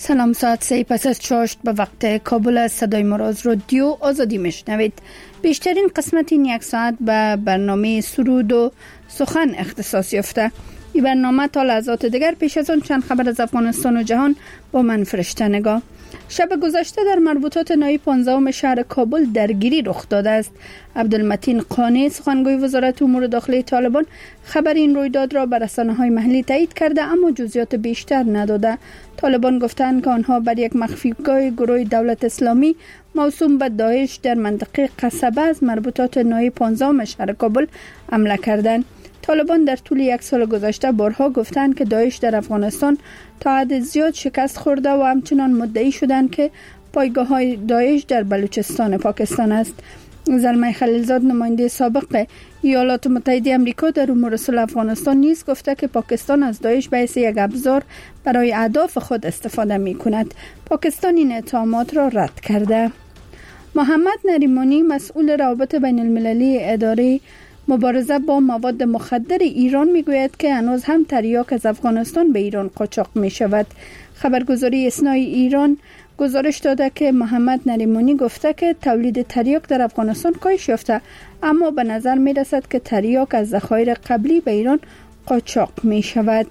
سلام، ساعت 3 پس از چاشت به وقت کابل از صدای مراز رادیو آزادی میشنوید. بیشترین قسمت این یک ساعت به برنامه سرود و سخن اختصاص یافته. این برنامه تا لحظات دیگر پیش از آن چند خبر از افغانستان و جهان با من فرشته نگاه. شب گذشته در مربوطات نایی 15 شهر کابل درگیری رخ داده است. عبدالمتین قانی سخنگوی وزارت امور داخلی طالبان خبر این رویداد را به رسانه‌های محلی تایید کرده اما جزئیات بیشتر نداده. طالبان گفتند که آنها بر یک مخفیگاه گروه دولت اسلامی موسوم به داعش در منطقه قصبه از مربوطات نایی 15 شهر کابل حمله کردند. طالبان در طول یک سال گذشته بارها گفتند که داعش در افغانستان تا حد زیاد شکست خورده و همچنان مدعی شدند که پایگاه‌های داعش در بلوچستان پاکستان است. زلمه خلیلزاد نماینده سابق ایالات متحده آمریکا در امور صلح افغانستان نیز گفته که پاکستان از داعش به حیث یک ابزار برای اهداف خود استفاده می‌کند. پاکستان این اتهامات را رد کرده. محمد نریمانی مسئول روابط بین المللی اداره مبارزه با مواد مخدر ایران میگوید که هنوز هم تریاک از افغانستان به ایران قاچاق می شود. خبرگزاری اسنای ایران گزارش داده که محمد نریمانی گفته که تولید تریاک در افغانستان کاهش یافته اما به نظر می رسد که تریاک از ذخایر قبلی به ایران قاچاق می شود.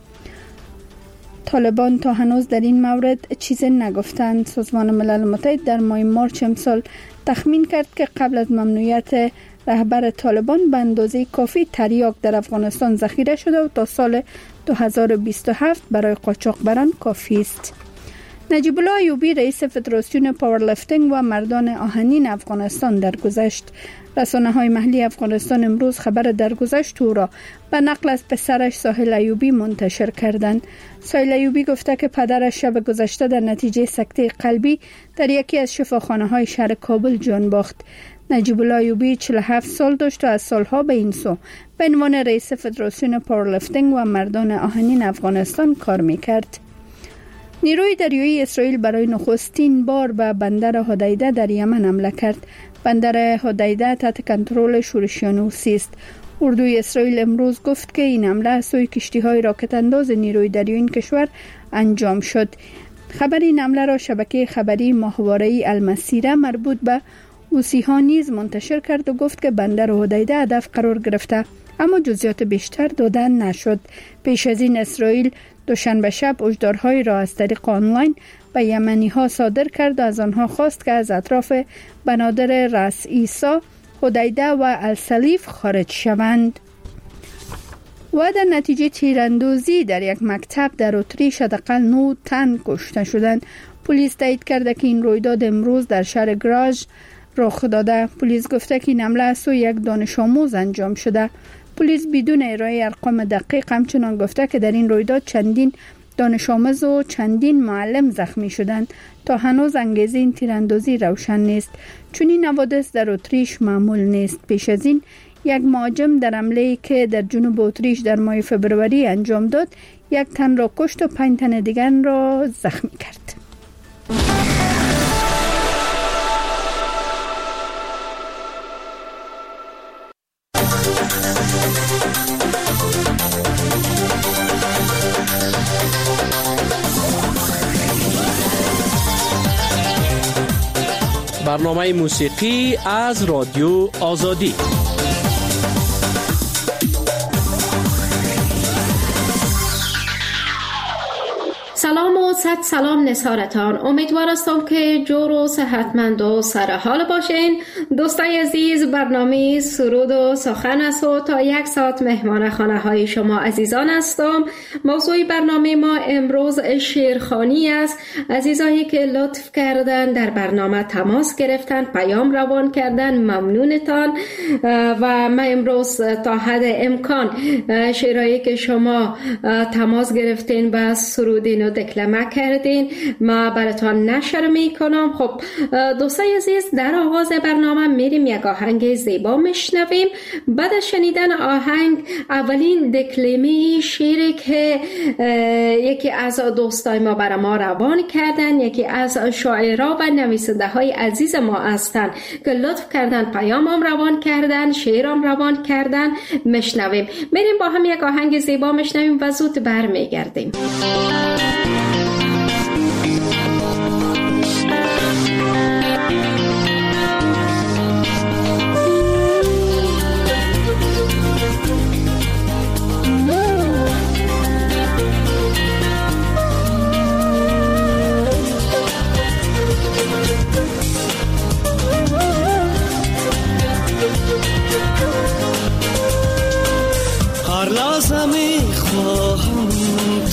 طالبان تا هنوز در این مورد چیزی نگفتند. سازمان ملل متحد در ماه مارچ امسال تخمین کرد که قبل از ممنوعیت رهبر طالبان به اندازه کافی تریاک در افغانستان ذخیره شده و تا سال 2027 برای قاچاقبران کافی است. نجیب الله ایوبی رئیس فدراسیون پاورلیفتینگ و مردان آهنین افغانستان درگذشت. رسانه‌های محلی افغانستان امروز خبر درگذشت او را به نقل از پسرش ساحل ایوبی منتشر کردند. ساحل ایوبی گفته که پدرش شب گذشته در نتیجه سکته قلبی در یکی از شفاخانه‌های شهر کابل جان باخت. نجیب الله ایوبی 47 سال داشت و از سالها به این سو به عنوان رئیس فدراسیون پاورلیفتینگ و مردان آهنین افغانستان کار می‌کرد. نیروی دریایی اسرائیل برای نخستین بار به بندر هدیده در یمن حمله کرد. بندر هدیده تحت کنترل شورشیان حوثی است. اردوی اسرائیل امروز گفت که این حمله از سوی کشتی‌های راکت انداز نیروی دریایی این کشور انجام شد. خبر این حمله را شبکه خبری ماهواره‌ای المسیره مربوط به حوثی‌ها نیز منتشر کرد و گفت که بندر هدیده هدف قرار گرفته اما جزئیات بیشتر داده نشد. پیش از این اسرائیل دوشنبه شب هشدارهایی را از طریق آنلاین به یمنی‌ها صادر کرد و از آنها خواست که از اطراف بنادر راس عیسی، هدیده و السلیف خارج شوند. و در نتیجه تیراندازی در یک مکتب در اتریش حداقل 9 تن کشته شدند. پلیس تایید کرده که این رویداد امروز در شهر گراژ رخ داده. پلیس گفته که این حمله از سوی یک دانش آموز انجام شده. پلیس بدون ارائه ارقام دقیق همچنان گفته که در این رویداد چندین دانش آموز و چندین معلم زخمی شدند. تا هنوز انگیزه این تیراندازی روشن نیست چون این حوادث در اتریش معمول نیست. پیش از این یک مهاجم در حمله‌ای که در جنوب اتریش در ماه فوریه انجام داد 1 تن را کشت و 5 تن دیگر را زخمی کرد. برنامه موسیقی از رادیو آزادی. سلام و صد سلام نثارتان. امیدوار هستم که جور و صحتمند و سر حال باشین. دوستای عزیز، برنامه سرود و سخن است و تا 1 ساعت مهمان خانه های شما عزیزان هستم. موضوع برنامه ما امروز شعرخوانی است. عزیزانی که لطف کردن در برنامه تماس گرفتن، پیام روان کردن، ممنونتان. و ما امروز تا حد امکان شعرهایی که شما تماس گرفتین و سرودین و دکلمه کردین ما براتان نشر میکنم. خب دوستای عزیز، در آغاز برنامه میریم یک آهنگ زیبا میشنویم. بعد از شنیدن آهنگ اولین دکلمه شعری که یکی از دوستای ما برای ما روان کردن، یکی از شاعرها و نویسنده های عزیز ما هستن که لطف کردن پیامم روان کردن، شعرم روان کردن، میشنویم. میریم با هم یک آهنگ زیبا میشنویم و زود برمیگردیم.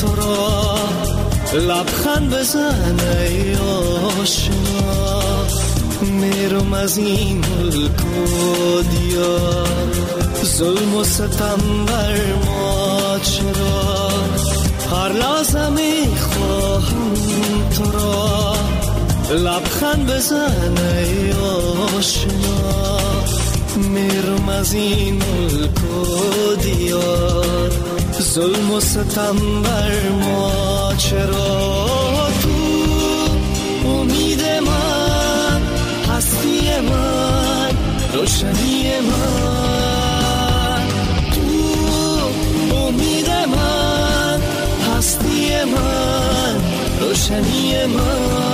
تو را لبخند بزن ای آشنا، میرم از این ملک و دیار، ظلم و ستم بر ما چرا، هر لحظه میخواهم تو را لبخند بزن ای آشنا، میرم از این ملک و دیار، ظلم و ستم بر ما چرا. تو امید من، هستی من، روشنی من، تو امید من، هستی من، روشنی من.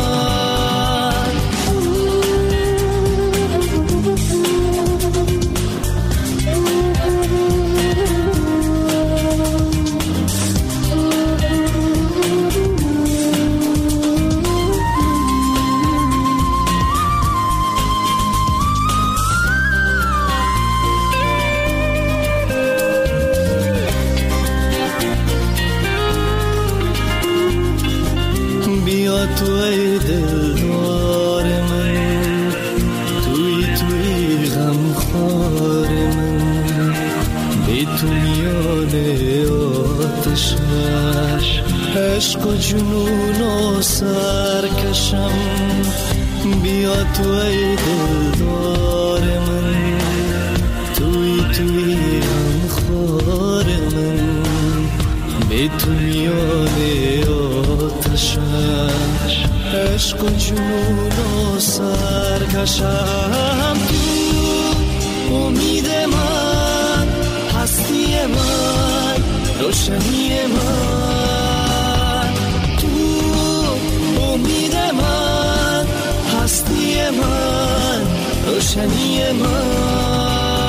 تو ای دلدار من، توی غمخوار من، بی تو میان آتش عشق و جنون و سرکشم. بیا تو ای دلدار من، توی غمخوار من، بی تو میان آتش عشق و جنون و سرکشم. تو امید من، هستی من، روشنی من، تو امید من، هستی من، روشنی من.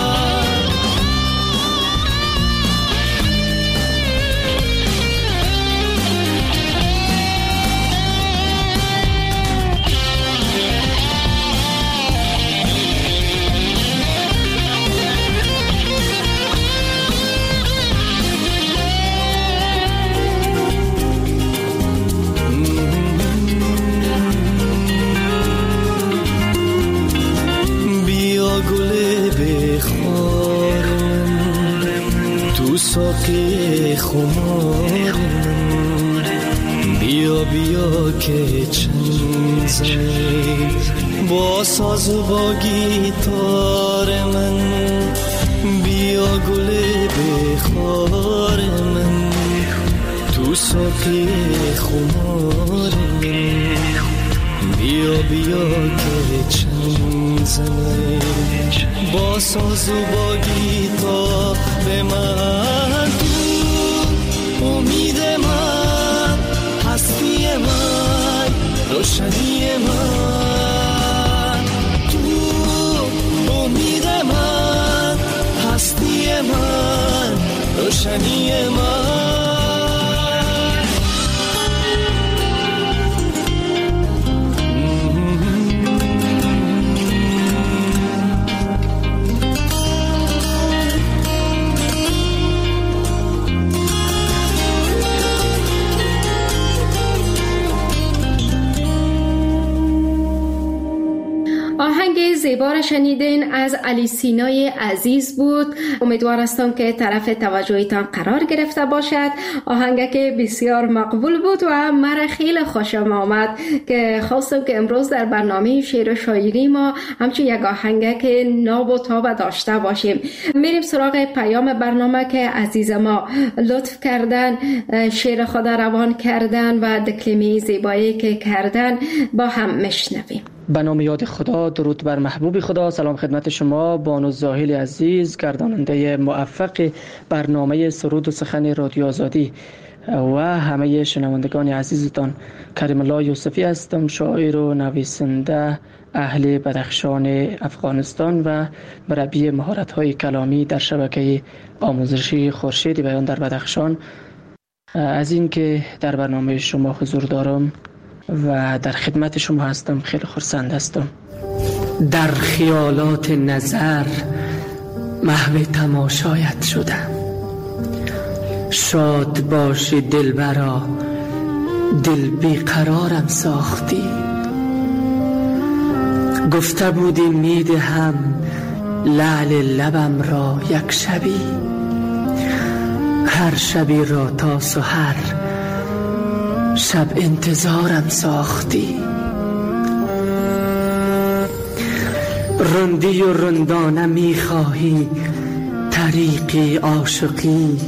ساقی خمار من، بیا بیا که چند زنی با ساز و با گیتار من، بیا گل بخار من، تو ساقی خمار من، بیا بیا که چند زنی با ساز و با گیتار من. تو امید من، هستی من، روشنی من، تو امید من، هستی من، روشنی من. زیبا را شنیدین از علی سینای عزیز بود. امیدوار هستم که طرف توجهتان قرار گرفته باشد. آهنگ که بسیار مقبول بود و مرا خیلی خوشم آمد که خواستم که امروز در برنامه شعر و شاعری ما همچون یک آهنگ که ناب و تاب داشته باشیم. میریم سراغ پیام برنامه که عزیز ما لطف کردن، شعر خود روان کردن و دکلمه زیبایی که کردن با هم میشنویم. به نام یاد خدا، درود بر محبوب خدا. سلام خدمت شما بانو زاهل عزیز، گرداننده موفق برنامه سرود و سخن رادیو آزادی و همه شنوندگان عزیزتان. کریم الله یوسفی هستم، شاعر و نویسنده اهل بدخشان افغانستان و مربی مهارت‌های کلامی در شبکه آموزشی خورشید بیان در بدخشان. از این که در برنامه شما حضور دارم و در خدمت شما هستم خیلی خرسند هستم. در خیالات نظر محو تماشایت شدم، شاد باشی دلبرا دل بیقرارم ساختی. گفته بودی میدهم لعل لبم را یک شبی، هر شبی را تا سحر شب انتظارم ساختی. رندی و رندانه میخواهی طریقی عاشقی،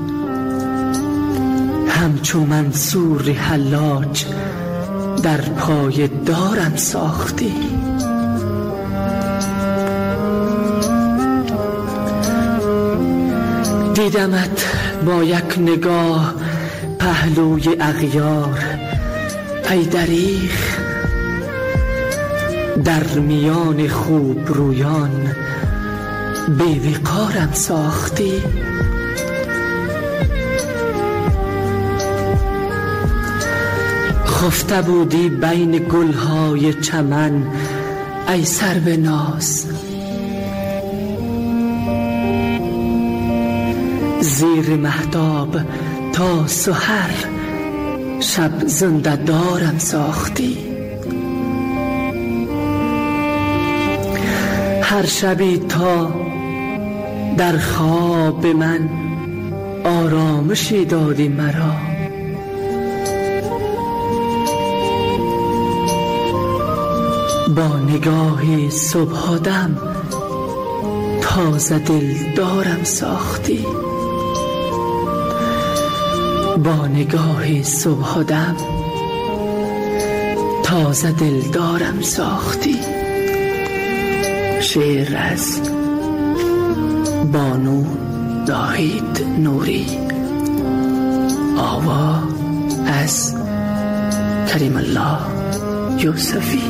همچو منصور حلاج در پای دارم ساختی. دیدمت با یک نگاه پهلوی اغیار، ای دریغ در میان خوب رویان بی وقارم ساختی. خفته بودی بین گلهای چمن ای سرو ناز، زیر مهتاب تا سحر شب زنده دارم ساختی. هر شبی تا در خواب من آرامشی دادی مرا، با نگاهی صبح دم تازه دل دارم ساختی. با نگاهی صبح دم تازه دل دارم ساختی. شعر از بانو زاهید نوری، آوا از کریم الله یوسفی.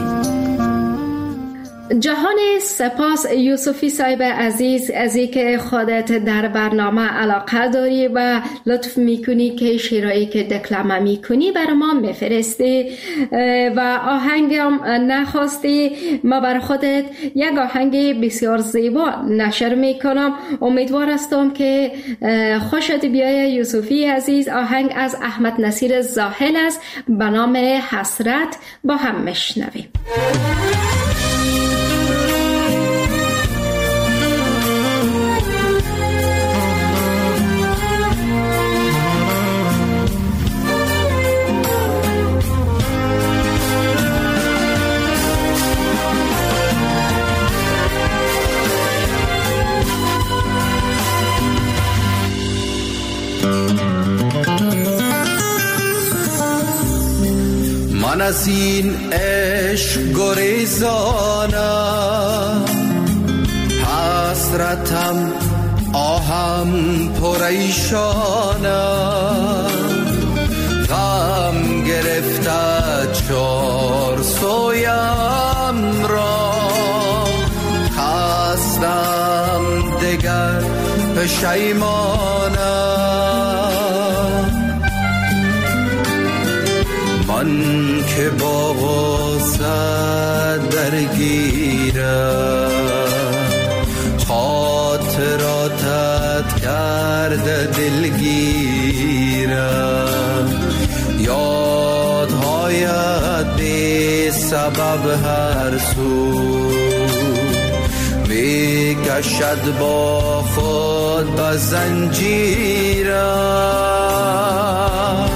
جهان سپاس یوسفی صاحب عزیز از اینکه خودت در برنامه علاقه داری و لطف میکنی که شعرهایی که دکلمه میکنی برای ما میفرستی و آهنگم نخواستی. ما بر خودت یک آهنگ بسیار زیبا نشر میکنم. امیدوار هستم که خوشت بیای یوسفی عزیز. آهنگ از احمد نصیر زاهل است به نام حسرت. با هم میشنویم. من از این عشق گریزانم، حسرتم آهم پریشانم، غم گرفته چار سویم را، خستم دگر پشیمانم. من که با غصه درگیرم، خاطراتت کرده دلگیرم، یادهایت بی سبب هر سو میکشد با خود به زنجیرم.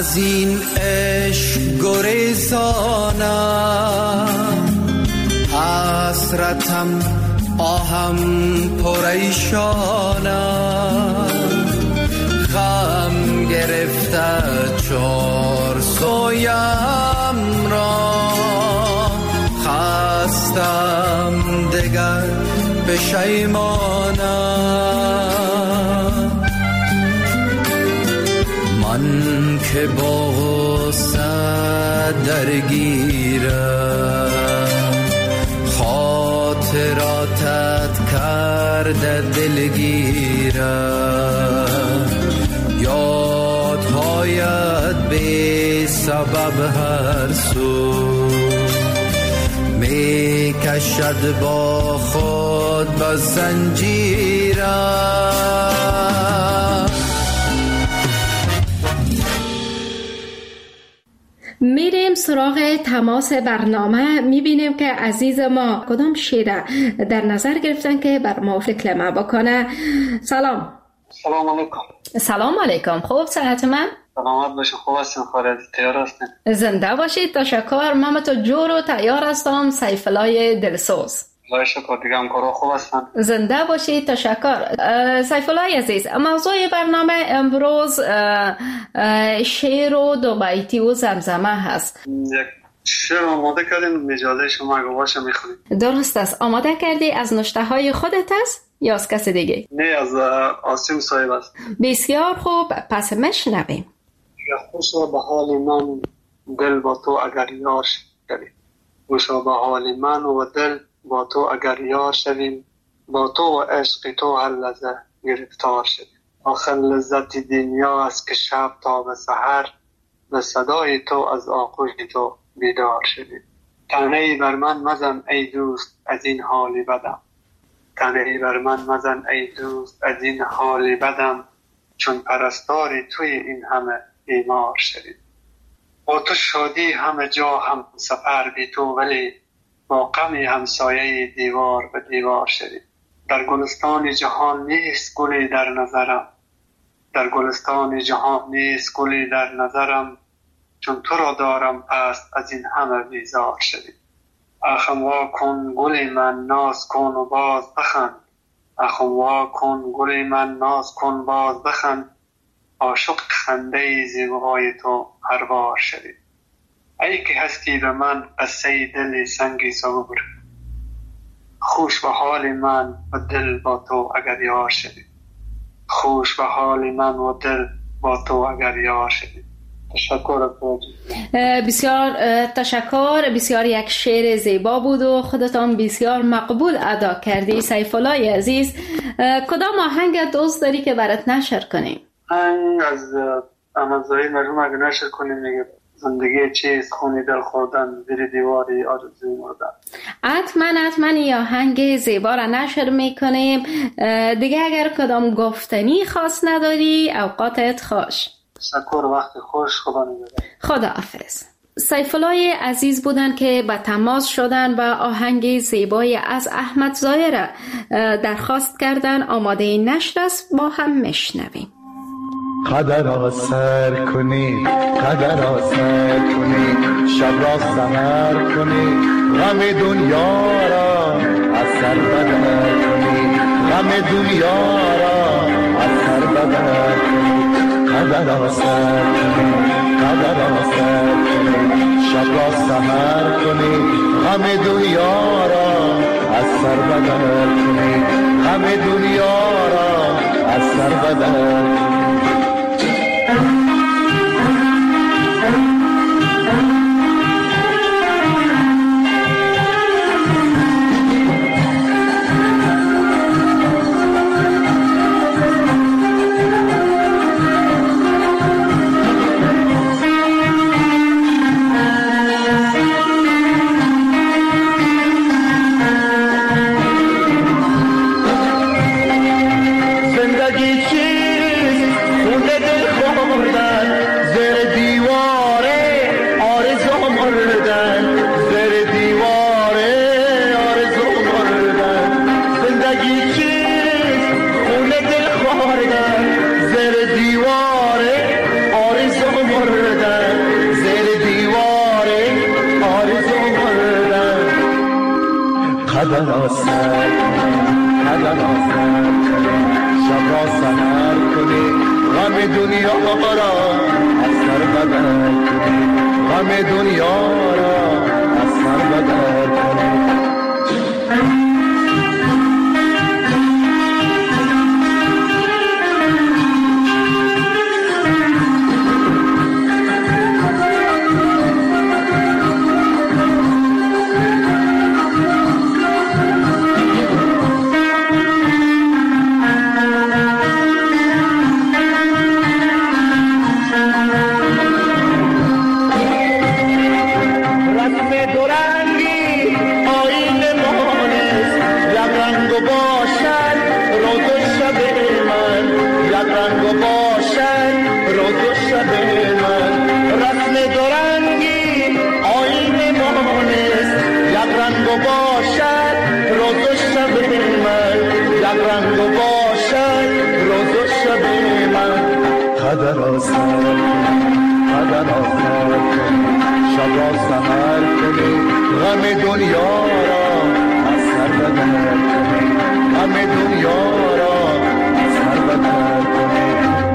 از این عشق گریزانم، حسرتم آهم پریشانم، غم گرفته چار سویم را، خستم دگر پشیمانم. من که با غصه درگیرم، خاطراتت کرده دلگیرم، یادهایت بی سبب هر سو می کشد با خود به زنجیرم. میریم سراغ تماس برنامه. میبینیم که عزیز ما کدام شعر در نظر گرفتن که بر ما فکر بکنه. سلام. سلام علیکم. سلام علیکم. خوب صحت من؟ سلامت باشید. خوب هستین؟ خارج تیار هستین؟ زنده باشید. تشکر. من تو جور و تیار هستم. سیف الله دلسوز. الله شکر. دیگه همکارا خوب هستن؟ زنده باشید. تشکر. سیف الله عزیز، موضوع برنامه امروز شعر و دو بیتی و زمزمه هست. یک شعر آماده کردیم، اجازه شما اگه باشه میخونیم. درست است. آماده کردی؟ از نوشته های خودت است یا از کس دیگه؟ نه، از آسیم صاحب است. بسیار خوب، پس میشنویم. خوشا به حال من دل با تو اگر یار شویم، خوشا به حال من و دل با تو اگر یار شویم، با تو و عشق تو هر لحظه گرفتار شویم. آخر لذت دنیا است که شب تا به سحر، به صدای تو از آغوش تو بیدار شویم. طعنه‌ای بر من مزن ای دوست از این حالی بدم، طعنه‌ای بر من مزن ای دوست از این حالی بدم، چون پرستاری توی این همه بیمار شدیم. با تو شادی همه جا هم سفر بی تو، ولی با غمی همسایه دیوار به دیوار شدیم. در گلستان جهان نیست گلی در نظرم، در گلستان جهان نیست گلی در نظرم، چون تو را دارم پس از این همه بیزار شدیم. اخم وا کن گلی من ناز کن و باز بخند، اخم وا کن گلی من ناز کن باز بخند، عاشق خنده زیبای تو هر بار شدیم. ای که هستی به من قصه دل سنگی صبور، خوش به حال من و دل با تو اگر یار شدیم، خوش به حال من و دل با تو اگر یار شدیم. تشکر. بسیار تشکر. بسیار یک شعر زیبا بود و خودتان بسیار مقبول ادا کردی. سیف الله عزیز، کدام آهنگ دوست داری که برات نشر کنیم؟ از امانزایی مرحوم اگه نشر کنیم میگه زندگی چیست خونی دل خوردن زیر دیواری آرزوی مردن. حتما یا آهنگ زیبا را نشر میکنیم. دیگه اگر کدام گفتنی خاص نداری اوقاتت خوش. تشکر. وقت خوش. خدا نگهدار. خداحافظ. سیف الله عزیز بودن که به تماس شدن و آهنگ زیبای از احمد ظاهر درخواست کردن. آماده نشر است، با هم میشنویم. قدر را سر کنی، قدر را سر کنی، شب را سحر کنی، غم دنیا را از سر بدر کنی، غم دنیا را از سر بدر کنی. قدر را سر کنی، قدر را سر کنی، شب را سحر کنی، غم دنیا را از سر بدر کنی، غم دنیا را از سر بدر کنی. زندگی چیست قدر را سر کنی قدر را سر کنی شب را سحر کنی غم دنیا را از سر بدر کنی غم دنیا را از سر بدر کنی قدر را سر کنی قدر را سر کنی شب را سحر کنی غم دنیا را از سر بدر کنی غم دنیا را از سر بدر کنی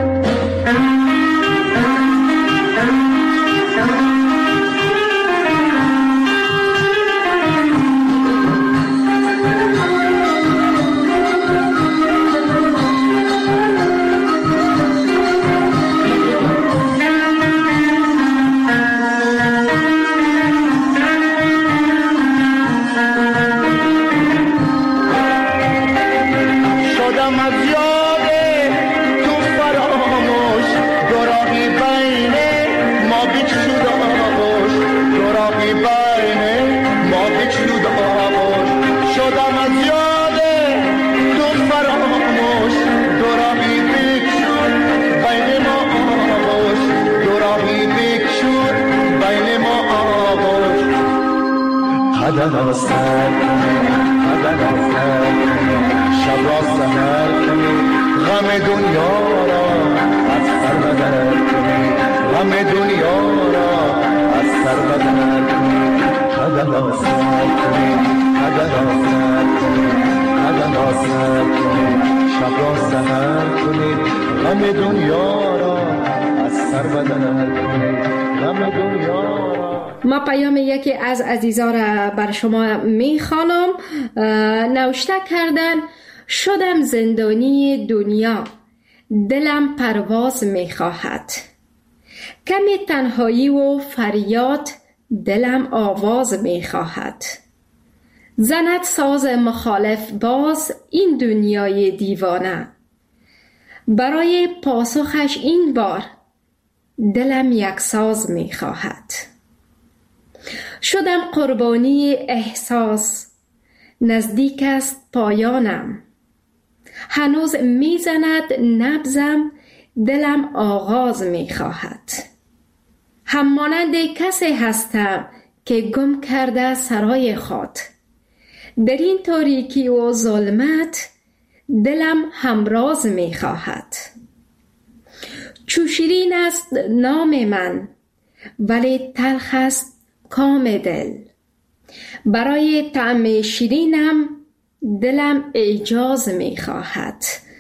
قدر را سر کنی قدر را سر کنی شب را سحر کنی غم دنیا را از سر بدر کنی غم دنیا را از سر بدر کنی قدر را سر کنی قدر را سر کنی قدر را سر کنی شب را سحر کنی غم دنیا را از سر بدر کنی غم دنیا را. ما پیام یکی از عزیزا را بر شما میخوانم. نوشته کردن: شدم زندانی دنیا، دلم پرواز میخواهد، کمی تنهایی و فریاد، دلم آواز میخواهد. زند ساز مخالف باز این دنیای دیوانه، برای پاسخش این بار دلم یک ساز میخواهد. شدم قربانی احساس، نزدیک است پایانم، هنوز میزند نبضم، دلم آغاز میخواهد. هم مانند کسی هستم که گم کرده سرای خود، در این تاریکی و ظلمت دلم همراز میخواهد. چو شیرین است نام من، ولی تلخ است کام دل، برای طعم شیرینم دلم اعجاز میخواهد.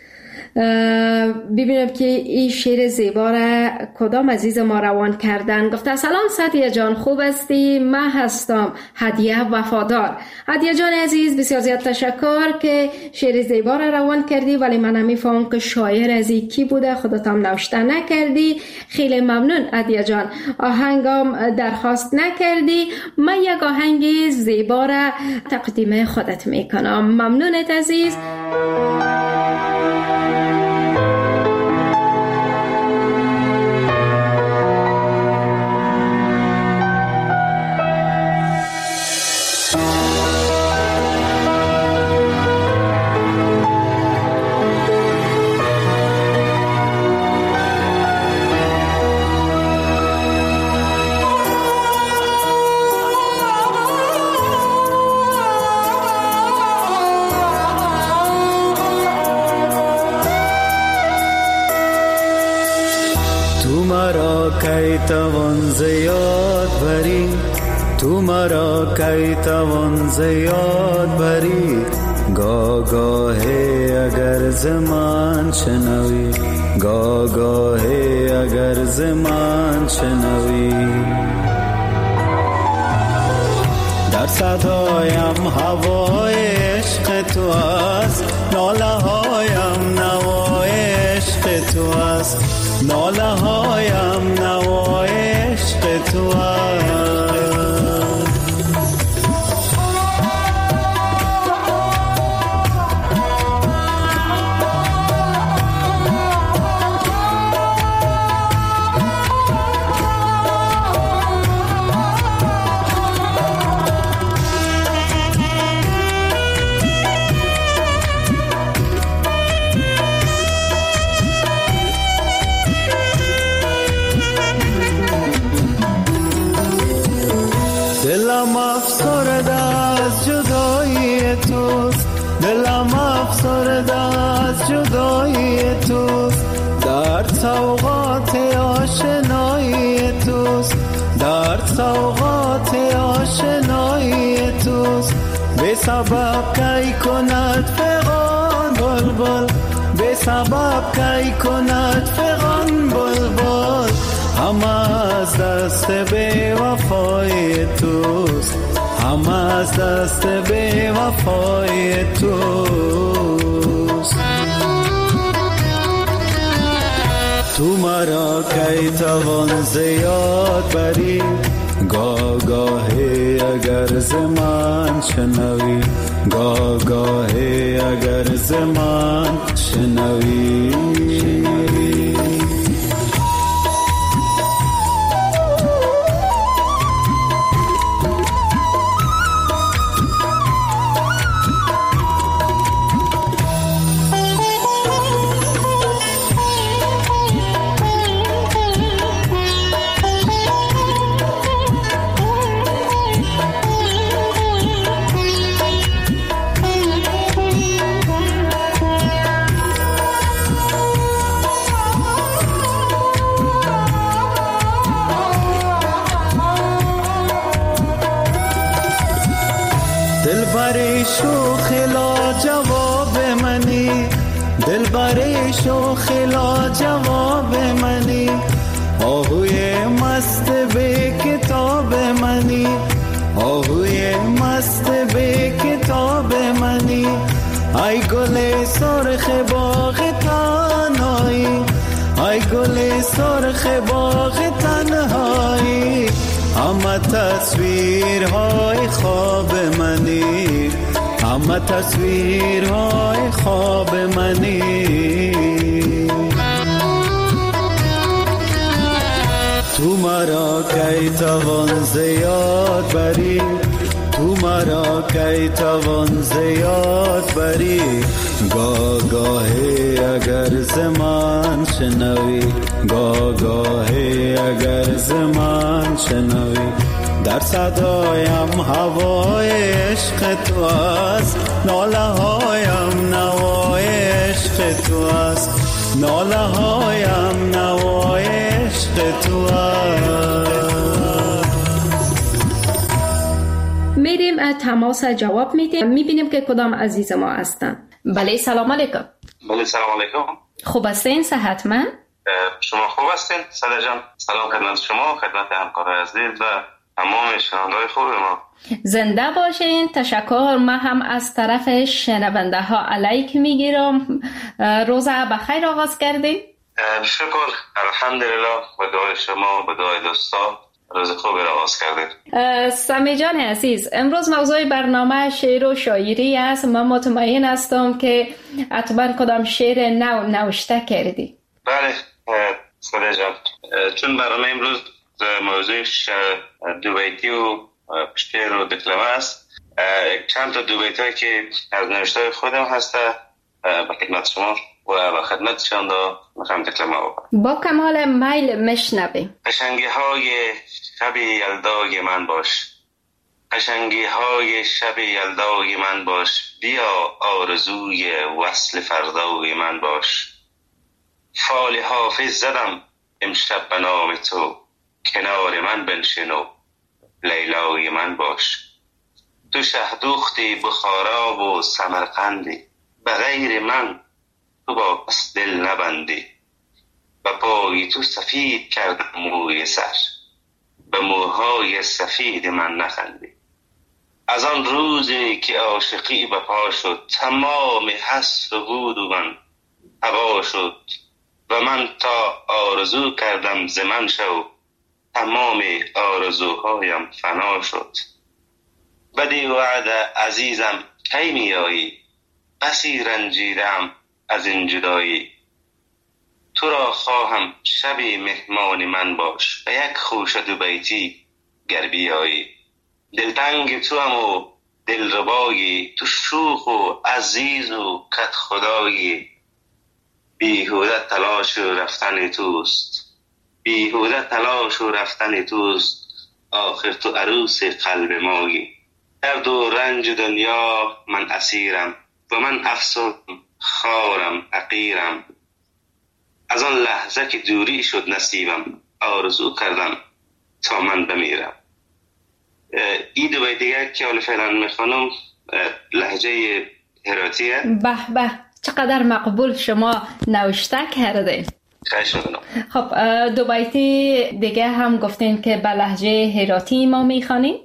ببینم که این شعر زیبا را کدام عزیز ما روان کردن. گفته: سلام سعدیه جان، خوب هستی؟ من هستم هدیه وفادار. هدیه جان عزیز، بسیار زیاد تشکر که شعر زیبا را روان کردی، ولی من نمیفهم که شاعر از کی بوده، خودت هم نوشته نکردی. خیلی ممنون هدیه جان. آهنگم درخواست نکردی، من یک آهنگ زیبا را تقدیم خودت میکنم. ممنونت عزیز. کی توان زیاد بری تو مرا کی توان زیاد بری گاگاهی اگر زمان شنوی گاگاهی اگر زمان شنوی در صدایم هوای عشق تو است ناله هایم نوای عشق تو است ناله هایم نوای عشق تو است دلم افسرده از جدایی توست دلم افسرده از جدایی توست در سوغات آشنایی توست در سوغات آشنایی توست به سبب کی کند فغان بلبل به سبب کی کند فغان بلبل همه از دست به وفای توست همه از دست به وفای توست تو مرا کی توان زیاد بری گاگاهی اگر زمان شنوی گاگاهی اگر زمان شنوی دلبر شوخ لا جواب منی دلبر شوخ لا جواب منی آهوی مست به کتاب منی آهوی مست به کتاب منی ای گل سرخ باغ تنهایی ای گل سرخ باغ تنهایی همه تصویرهای خواب منی همه تصویرهای خواب منی تو مرا کی توان زیاد بری تو مرا کی توان زیاد بری گاگاهی اگر زمان شنوی گاگاهی اگر زمان شنوی در صدایم هوای عشق تو است ناله هایم نوای عشق تو است ناله هایم نوای عشق تو است. میریم تماس جواب میدیم میبینیم که کدام عزیز ما هستن. بله سلام علیکم. بله سلام علیکم. خوب هستین صحتمند؟ شما خوب هستین ساده جان؟ سلام خدمت شما خدمت همکارای عزیز و تمام شنونده‌های خوب ما. زنده باشین. تشکر. ما هم از طرف شنونده ها علیک میگیرم. روز بخیر آغاز کردین؟ شکر الحمدلله با دعای شما و دعای دوستا روز خوبی را آغاز کردید. سمی جان عزیز امروز موضوع برنامه شعر و شاعری است. من مطمئن هستم که حتما کدام شعر نوشته کردی. بله ساده جان چون برنامه امروز موضوع دو بیتی و شعر و دکلمه است چند تا دو بیتی که از نوشته خودم هسته به خدمت شما و به خدمت شما میخوام دکلمه بکنم. با کمال میل میشنویم. قشنگی های شب یلدای من باش قشنگی های شب یلدای من باش بیا آرزوی وصل فردای من باش فال حافظ زدم امشب به نام تو کنار من بنشینو لیلای من باش. تو شهدوختی بخارا و سمرقندی، به غیر من تو با کس دل نبندی. به پای تو سفید کردم موی سر، به موهای سفید من نخندی. از آن روزی که عاشقی به پا شد، تمام حسر و بود و من هوا شد. و من تا آرزو کردم ز من شو، تمام آرزوهایم فنا شد. بدی وعده عزیزم کی می آیی، بسی رنجیدم از این جدایی. تو را خواهم شبی مهمان من باش، و یک خوش دو بیتی گر بیایی. دلتنگ تو هم و دلربایی، تو شوخ و عزیز و کت خدایی. بیهوده تلاش و رفتن توست، بیهوده تلاش و رفتن توست. آخر تو عروس قلب مایی. درد و رنج دنیا من اسیرم، و من افسون خارم حقیرم. از آن لحظه که دوری شد نصیبم، آرزو کردم تا من بمیرم. این دو بیت دیگر که حالا فعلا میخوانم لهجه هراتیه. به به، چقدر مقبول شما نوشته کردین. خواهش میکنم. خب دو بیت دیگه هم گفتین که به لهجه هراتی ما میخوانیم.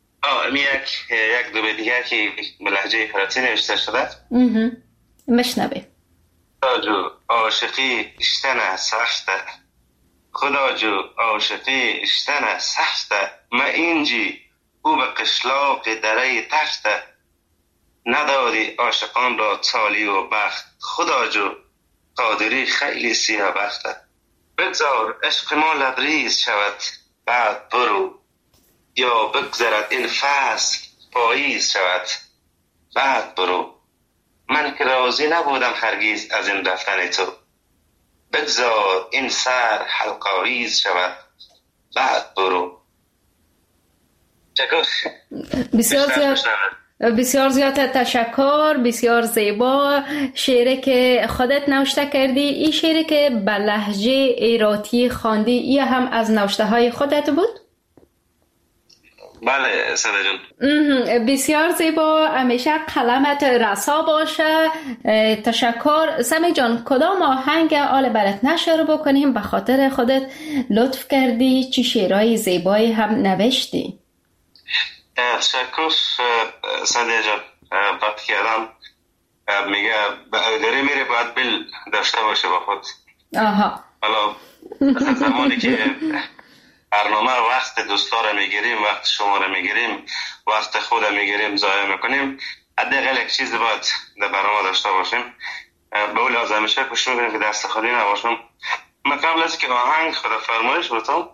یک دو بیت دیگر که به لهجه هراتی نوشته شده. مشنویم. خدا جو عاشقی اشتنه سخته، خدا جو عاشقی اشتنه سخته. ما اینجی او به قشلاق دره تخته، نداری عاشقان را تالی و بخت. خدا جو قادری خیلی سیاه بخته. بگذار عشق ما لبریز شود بعد برو، یا بگذرد این فصل پاییز شود بعد برو. من که راضی نبودم هرگیز از این رفتن تو، بگذار این سر حلقاویز شود بعد برو. بسیار زیاد تشکر. بسیار زیبا شعری که خودت نوشته کردی. این شعری که به لهجه هراتی خواندی، این هم از نوشته های خودت بود؟ بله ساده جان. بسیار زیبا. همیشه قلمت رسا باشه. تشکر. سمی جان، کدام آهنگ آل برات نشر بکنیم؟ به خاطر خودت لطف کردی، چی شعرهای زیبایی هم نوشتی. تشکر ساده جان. وقتی که آدم میگه به اودری میره باید بل داشته باشه با خود. آها. حالا زمانی که برنامه وقت دوستا رو میگیریم، وقت شما رو میگیریم، وقت خود رو میگیریم، ضایع میکنیم، حداقل یک چیز باید در برنامه داشته باشیم. به اول از همیشه کوشش میکنیم که دست خالی نباشم. من قبل از که آهنگ خود فرمایش بتم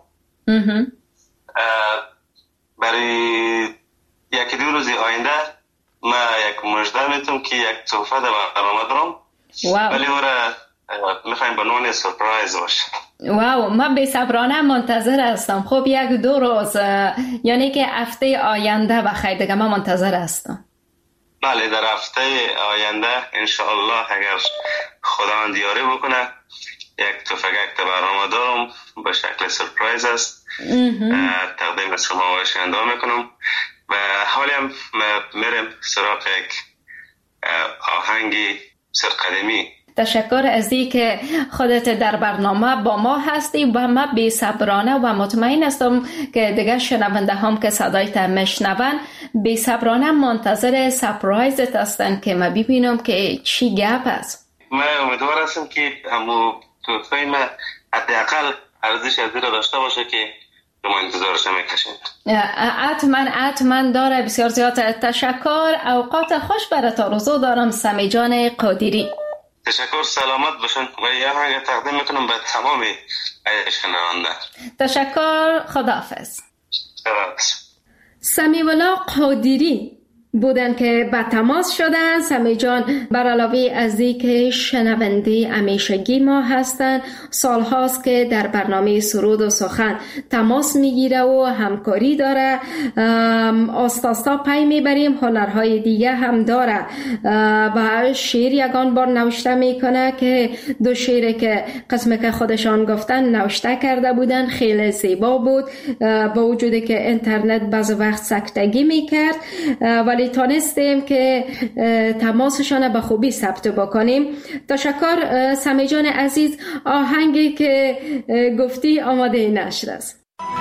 برای یکی دو روزی آینده من یک مژده میتونم که یک تحفه در برنامه دارم، ولی او را میخوایم به نوع سورپرایز باشه. واو، من بی صبرانه منتظر هستم. خب یک دو روز، یعنی که هفته آینده بخیر دیگه من منتظر هستم. بله، در هفته آینده انشاءالله اگر خدا دیاری بکنه یک تفنگ برنامه دارم به شکل سورپرایز است، تقدیم به شما و شنونده میکنم. و حالی هم میرم سراغ یک آهنگی سرقدمی. تشکر از این که خودت در برنامه با ما هستی و من بی صبرانه و مطمئن هستم که دیگه شنونده هم که صدایت میشنون بی صبرانه منتظر سپرایزت هستن که من ببینم که چی گپ است. من امیدوار هستم که همو توفه من حداقل ارزش از را داشته باشه که شما انتظارش میکشین. حتما داره. بسیار زیاد تشکر. اوقات خوش برات آرزو دارم سمی جان قادری. تشکر. سلامت باشن و یه آهنگ تقدیم میکنم به تمام شنونده. تشکر. خداحافظ. خداحافظ. سمیع الله قادری بودن که به تماس شدن. سمی جان بر علاوه از اینکه شنونده همیشگی ما هستند، سال هاست که در برنامه سرود و سخن تماس میگیره و همکاری داره. آستاستا پی میبریم، هنرهای دیگه هم داره و شعر یگان بار نوشته میکنه که 2 شعر که قسم که خودشان گفتن نوشته کرده بودن، خیلی زیبا بود با وجودی که اینترنت بعض وقت سکتگی میکرد، ولی تانستیم که تماسشان به خوبی ثبت بکنیم. تشکر سمی جان عزیز. آهنگی که گفتی آماده نشر است.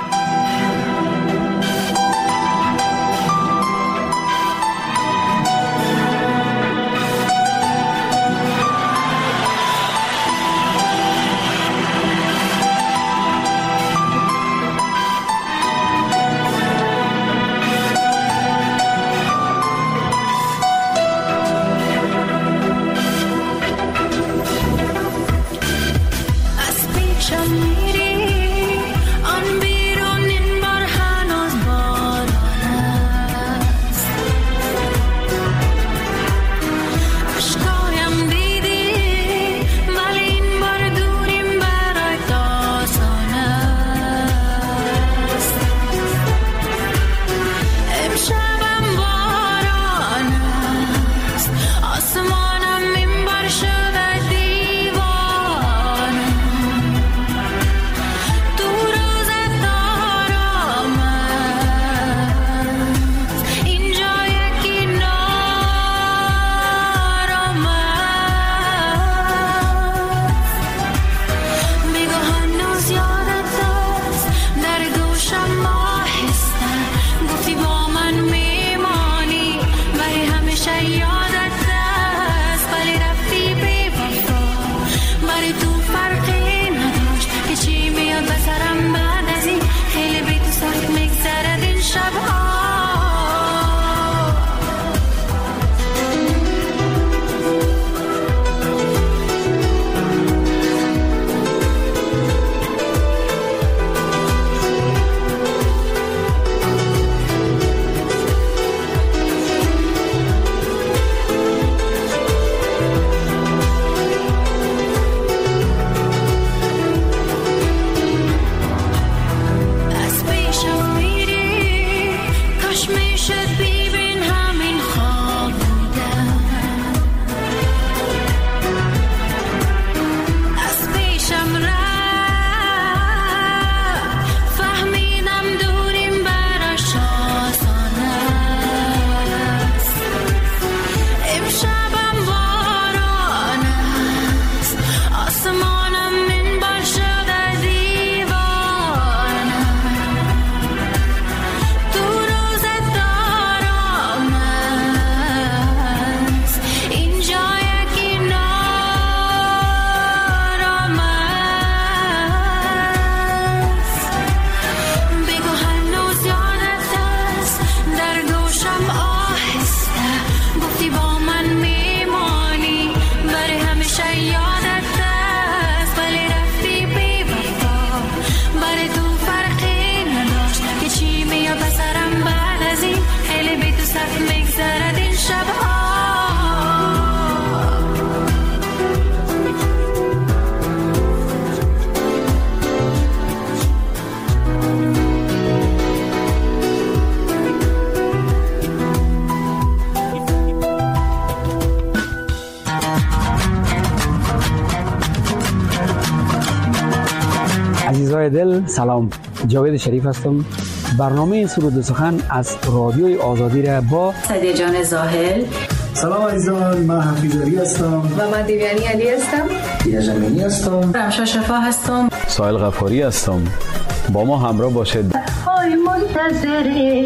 عزیزای دل سلام، جاوید شریف هستم. برنامه سرود و سخن از رادیوی آزادی را با سعدیه جان زاهل. سلام عزیزان، من حفیظ علی هستم و من دیویانی علی هستم. دیده جمینی هستم. رمشا شفا هستم. سایل غفاری هستم. با ما همراه باشید. آی منتظر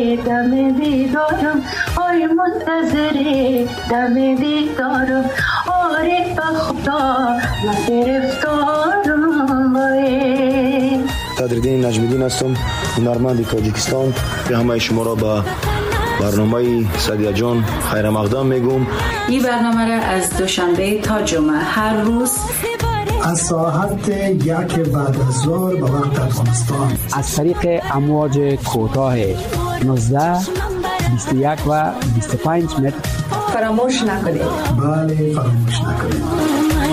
دم دیدارم، آی منتظر دم دیدارم، آره به خدا من گرفتارم. صدرالدین نجمیدین هستم، هنرمند تاجیکستان. به همه شما را به برنامه سعدیه جان خیر مقدم میگم. این برنامه را از دوشنبه تا جمعه هر روز از ساعت 1 بعد از ظهر به وقت افغانستان از طریق امواج کوتاه 19 21 و 25 متر. فراموش نکنید. بله فراموش نکنید.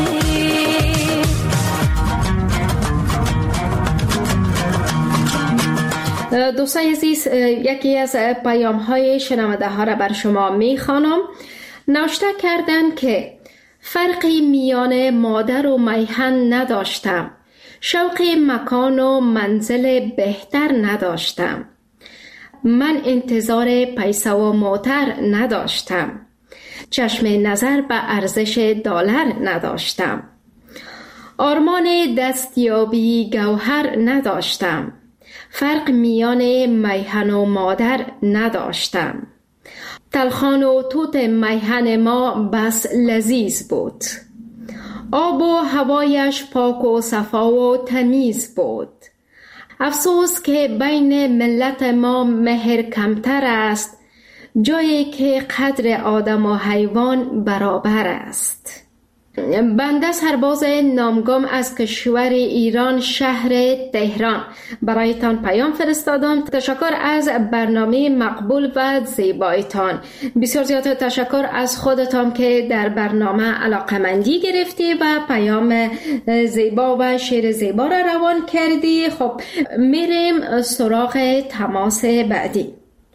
دوستان عزیز، یکی از پیام های شنونده ها را بر شما می خوانم. نوشته کردند که فرقی میان مادر و میهن نداشتم، شوق مکان و منزل بهتر نداشتم، من انتظار پیسه و موتر نداشتم، چشم نظر به ارزش دلار نداشتم، آرمان دستیابی گوهر نداشتم، فرق میان میهن و مادر نداشتم، تلخان و توت میهن ما بس لذیذ بود، آب و هوایش پاک و صفا و تمیز بود، افسوس که بین ملت ما مهر کمتر است، جایی که قدر آدم و حیوان برابر است. بنده سرباز نامگم از کشور ایران، شهر تهران، برایتان پیام فرستادم. تشکر از برنامه مقبول و زیبایتان. بسیار زیاد تشکر از خودتان که در برنامه علاقمندی گرفتی و پیام زیبا و شعر زیبا را روان کردی. خب میریم سراغ تماس بعدی.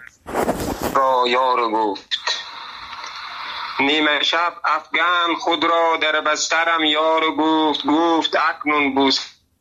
یار گفت نیمه شب افغان خود را در بسترم یار گفت اکنون بوس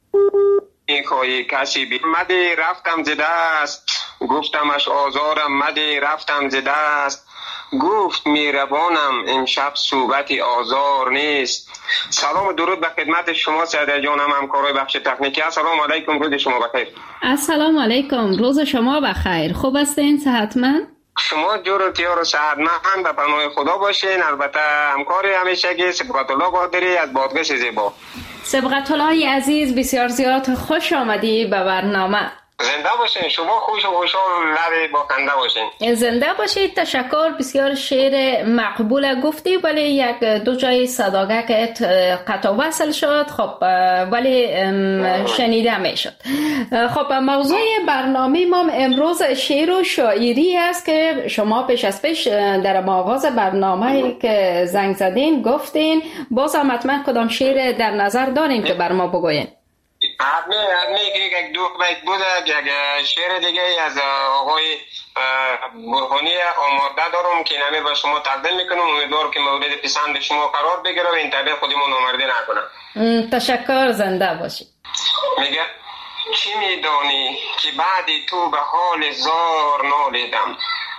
میخواهی کسی مده رفتم ز دست، گفتمش آزارم مده رفتم ز دست، گفت میربانم امشب صحبت آزار نیست. سلام و درود به خدمت شما سعید جانم، همکارای بخش تکنیکی. السلام علیکم، روز شما بخیر. السلام علیکم، روز شما بخیر. خوب هستین؟ صحتمند؟ شما جور و تیار و صحتمند به پناه خدا باشین. البته همکار همیشگی سبقت الله قادری از بادغیس زیبا. سبقت الله عزیز، بسیار زیاد خوش آمدی به برنامه. زنده باشین، شما خوش و خوشحال لب با خنده باشین. زنده باشید. تشکر. بسیار شعر مقبول گفتی، ولی یک دو جای صداقت قطع وصل شد. خب ولی شنیده می شد. خب موضوع برنامه ما امروز شعر و شاعری است که شما پیش از پیش در آغاز برنامه که زنگ زدین گفتین. باز هم حتما کدام شعر در نظر داریم که بر ما بگوین. حتمی که یک دو بیت بود، یک شعر دیگه از آقای برهانی آماده دارم که نمی به شما تقدیم میکنم. امیدوارم که مورد پسند شما قرار بگیره و این طبیع خودمون نامرده نکنم. تشکر، زنده باشی. میگه چی میدانی که بعدی تو به حال زار نالیدم،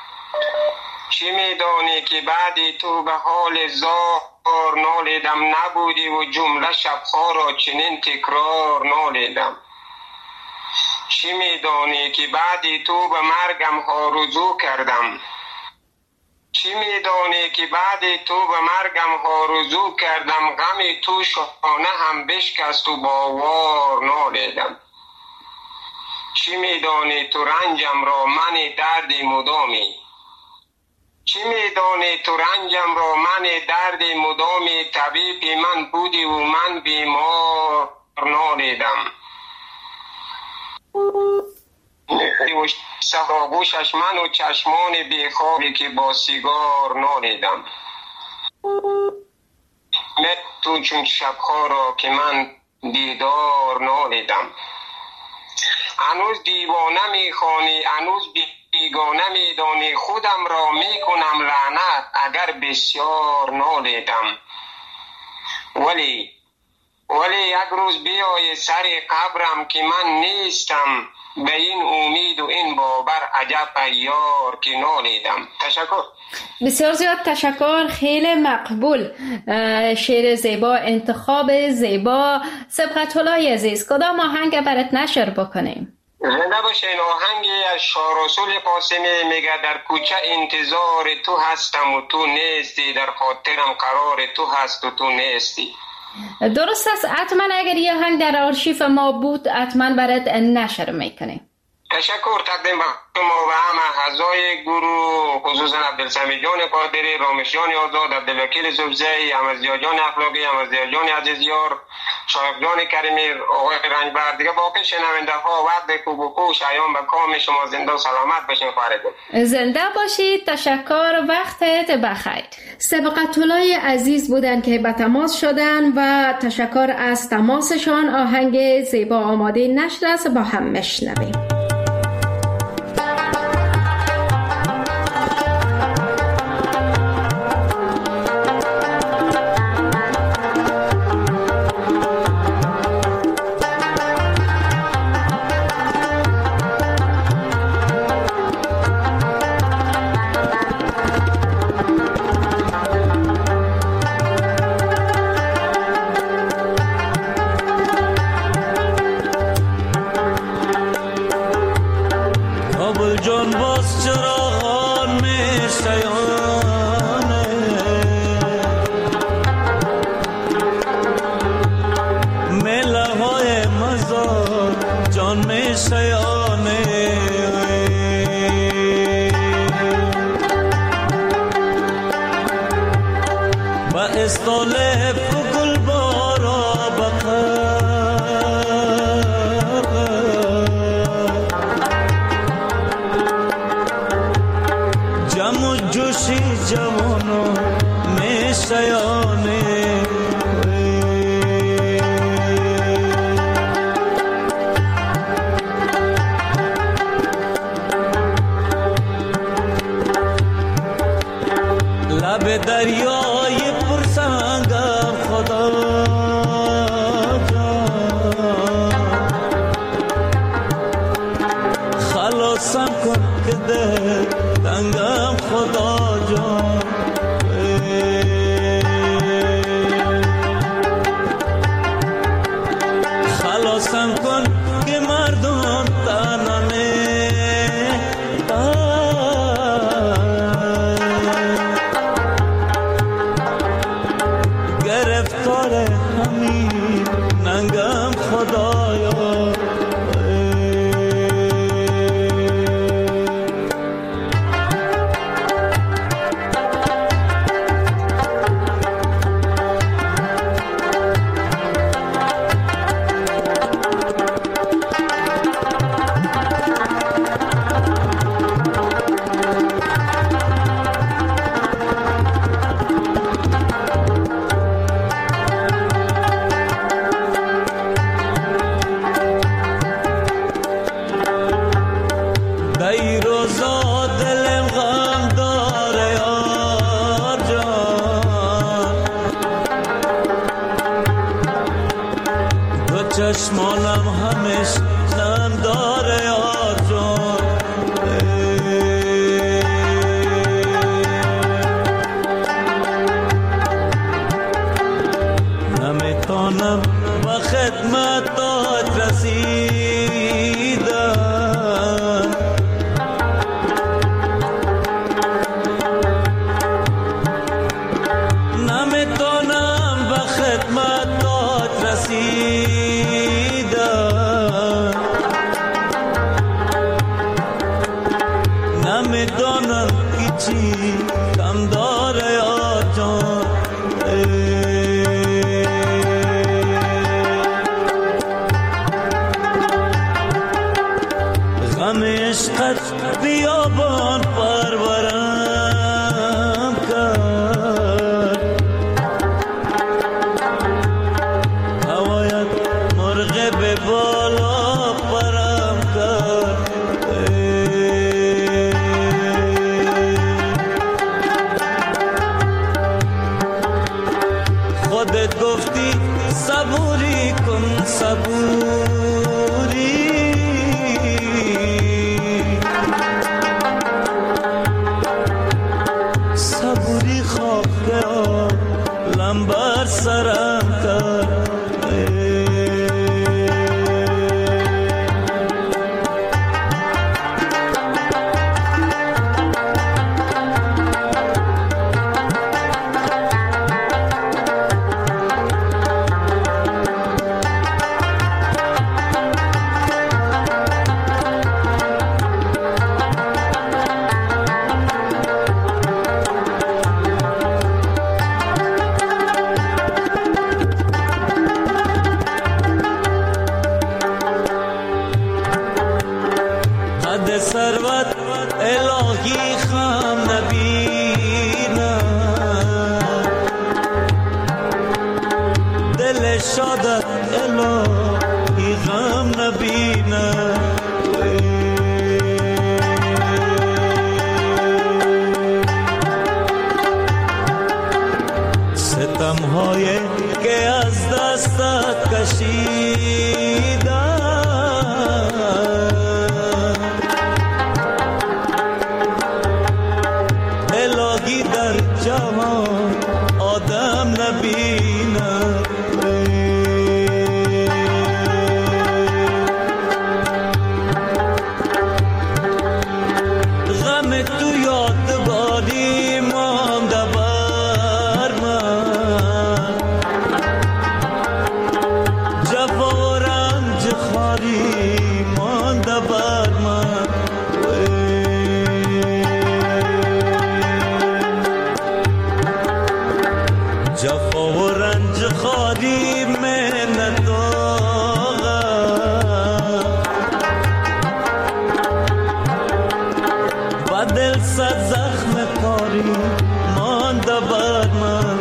چی میدانی که بعدی تو به حال زار نالیدم، نبودی و جمله شبها را چنین تکرار نالیدم، چی میدانی که بعدی تو به مرگم ها رجوع کردم، چی میدانی که بعدی تو به مرگم ها رجوع کردم، غمی تو شانه هم بشکست و باور نالیدم، چی میدانی تو رنجم را من درد مدامی، چی میدانی تو رنجم را من درد مدامی، طبیب من بودی و من بیمار نالیدم، سراغوشش من و چشمان بیخوابی که با سیگار نالیدم، تو چون شبها را که من دیدار نالیدم، هنوز دیوانه میخوانی، هنوز بیگانه میدانی، خودم را میکنم لعنت اگر بسیار نالیدم، ولی یک روز بیای سر قبرم که من نیستم، به این امید و این باور عجب عیار که نالیدم. تشکر. بسیار زیاد تشکر، خیلی مقبول. شعر زیبا، انتخاب زیبا. سبقت الله عزیز، کدام آهنگ برات نشر بکنیم؟ زنده باشین. آهنگی از شاه رسول قاسمی میگه در کوچه انتظار تو هستم و تو نیستی، در خاطرم قرار تو هست و تو نیستی. درست است. حتما اگر یه آهنگ در آرشیف ما بود حتما برات نشر میکنیم. تشکر تقدیم به شما و همه اعضای گروه، خصوصا عبدالسمیع جان قادری، رامش جان آزاد، عبدالوکیل زبزه‌ای، احمدضیا جان اخلاقی، احمدضیا جان عزیزیار، شایق جان کریمی، آقای رنجبر، دیگه باقی شنونده ها وقت کوب و کوش ایام به کام شما زنده و سلامت باشین. فریدون زنده باشید. تشکر. وقتت بخیر. سبقت الله عزیز بودن که به تماس شدن و تشکر از تماسشان. آهنگ زیبا آماده نشر است، با هم مشنویم. چشمانم همیش نم داره یار جان، نمیتونم با خدمتات رسیدم، نمیتونم با خدمتات رسیدم، نمیدانم که چی کم داره یار جان، غم عشقت بیابان پرورم کرد، هوایت مرغ به بالا پرم کرد، خودت گفتی صبوری کن صبوری، غم نبینم، دل شادت الهی غم نبینم. ستم‌های که از دستت کشیدم، الهی در جهان آدم نبینم. غم تو یادگاری مانده بر من، جفا و رنج خاری مانده بر من. جفا و رنج خاری منت و دل صد زخم کاری مانده بر من.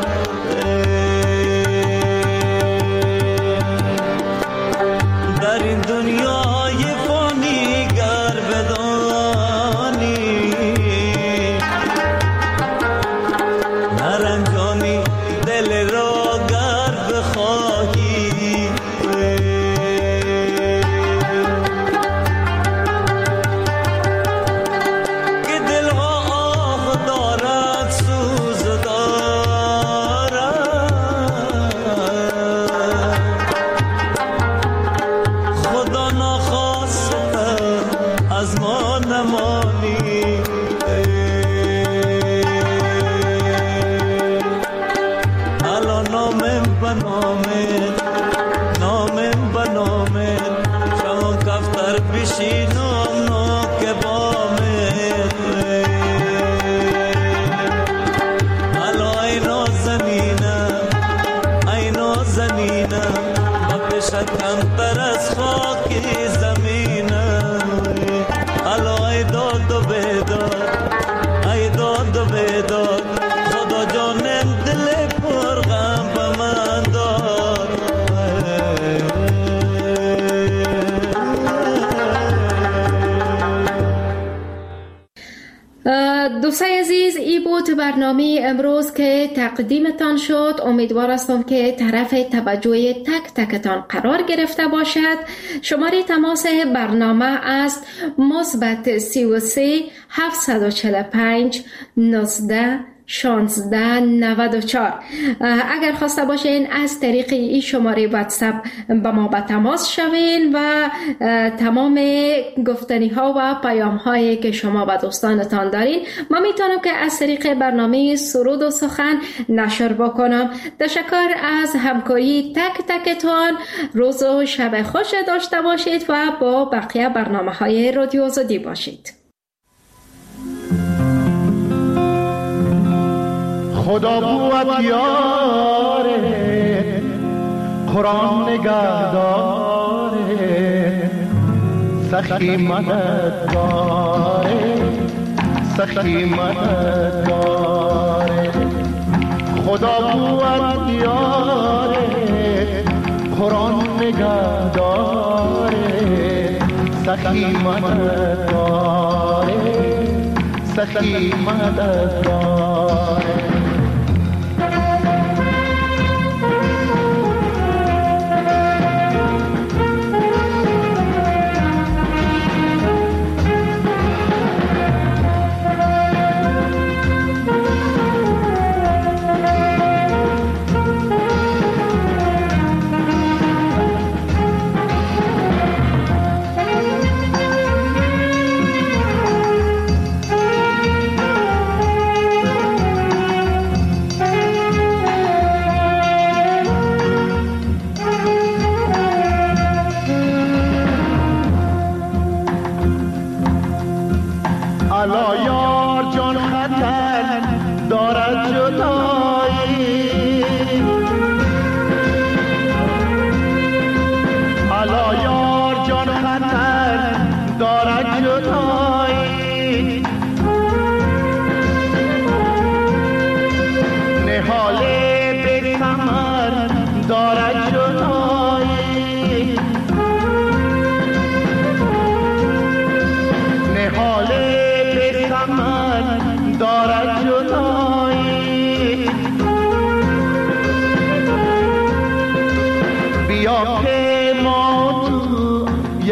در این دنیای فانی گر بدانی، نرنجانی دل را گر بخواهی. که دلها آه دارد سوز دارد، خدا ناخواسته از ما نمانی. الان نامم بنامت، نامم بنامت، شما کفتر بشینم ناک بامت. الان ای نازنینم، ای نازنینم، با پیشت کمتر از خاک زمینم. الان ای داد و بیداد، ای داد و بیداد، خدا جانم دل پر غم به من داد. دوستای عزیز، این بود برنامه امروز که تقدیمتان شد. امیدوار هستم که طرف توجه تک تکتان قرار گرفته باشد. شماره تماس برنامه است مثبت 33 745 19 1694. اگر خواسته باشین از طریق این شماره واتساپ با ما به تماس شوین و تمام گفتنی ها و پیام هایی که شما به دوستانتان دارین ما میتونم که از طریق برنامه سرود و سخن نشر بکنم. تشکر از همکاری تک تکتان. روز و شب خوش داشته باشید و با بقیه برنامه های رادیو آزادی باشید. خدا بود یاره، قرآن نگهداره، سخی مددگاره، سخی مددگاره. خدا بود یاره، قرآن نگهداره، سخی مددگاره، سخی مددگاره.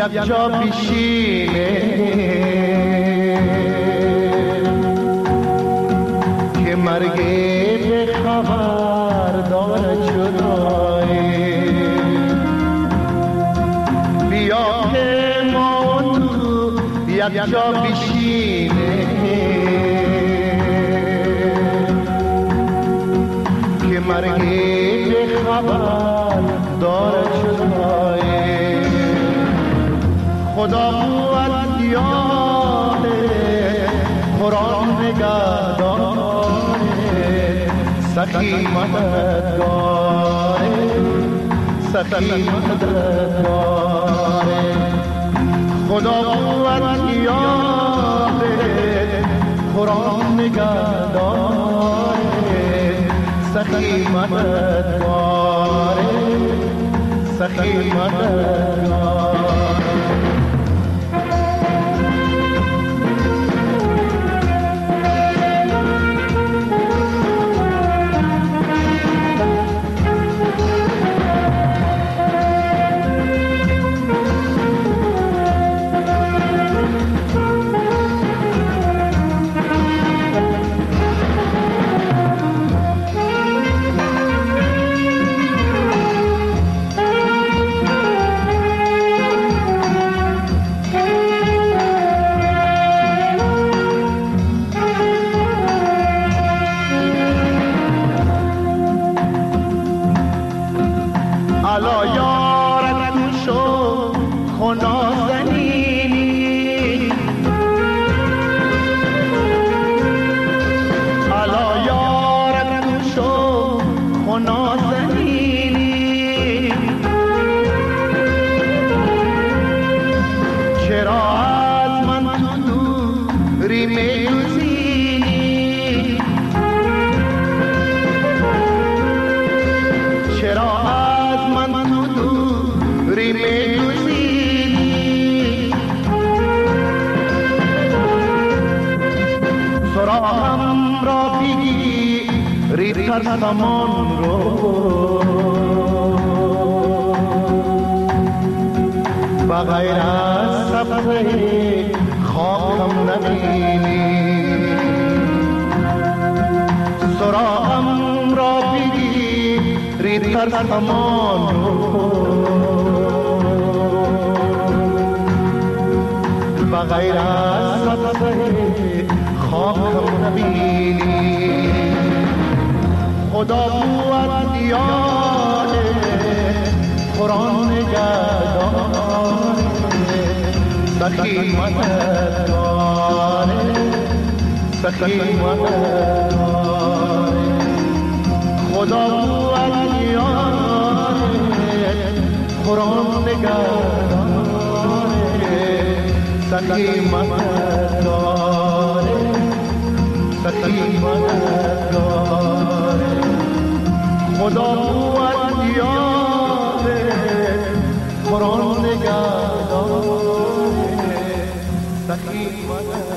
یک جا بشینه که مرگ به خبر داره جدایی. بیا که ما تو یک جا بشینه که مرگ به خبر داره جدایی. خدا قوت یاره قرآن نگه داره سخی مددگاره سخی مددگاره. خدا قوت یاره قرآن نگه داره سخی مددگاره سخی مددگاره. سامان رو بغیر از سبزه خاکم نبینی. سراغم را بگیر تر سامان رو بغیر از سبزه خاکم نبینی. خدا قوت یاره قرآن نگهداره سخی مددگاره سخی مددگاره. خدا قوت یاره قرآن نگهداره سخی مددگاره سخی مددگاره. خدا قوت یاره قرآن نگهداره سخی مددگاره.